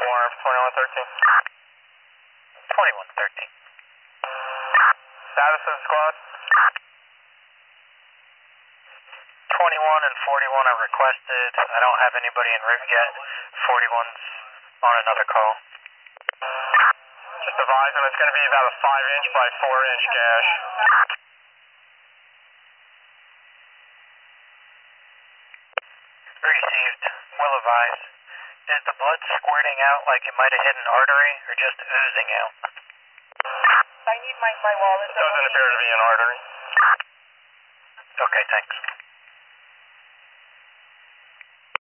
Warm, 2113. 2113. Status of the squad? 21 and 41 are requested. I don't have anybody en route yet. 41's on another call. Just advise them it's going to be about a 5-inch by 4-inch gash. Received. Will advise. Is the blood squirting out like it might have hit an artery or just oozing out? I need my wallet. Doesn't appear to be an artery. Okay, thanks.